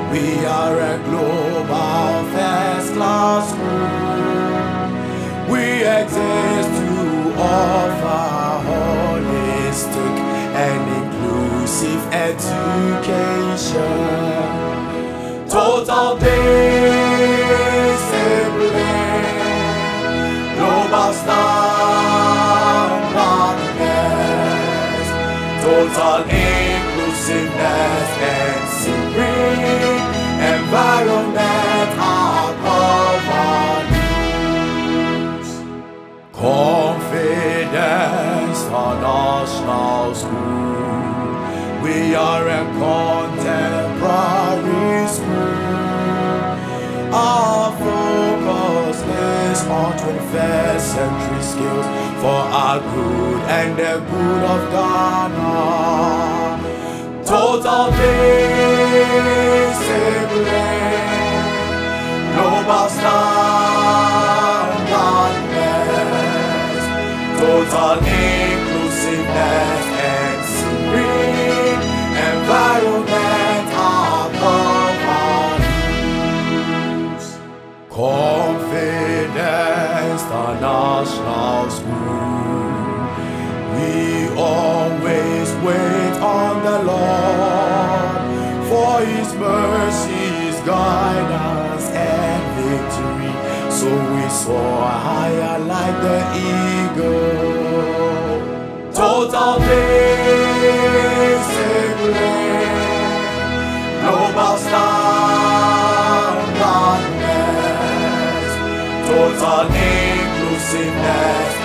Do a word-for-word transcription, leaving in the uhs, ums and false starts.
We are a global first-class school. We exist to offer holistic and inclusive education. Total discipline, global standardness, total inclusiveness and serene environment are governance. Confidence International School. We are a contemporary school. Our focus is on twenty-first century skills for our good and the good of Ghana. Total discipline, global standardness, total inclusiveness and serene environment are governance. Confidence International School. We always wait on the Lord, for His mercies, guidance and victory. So we soar higher like the eagle. Total discipline, global standardness, total inclusiveness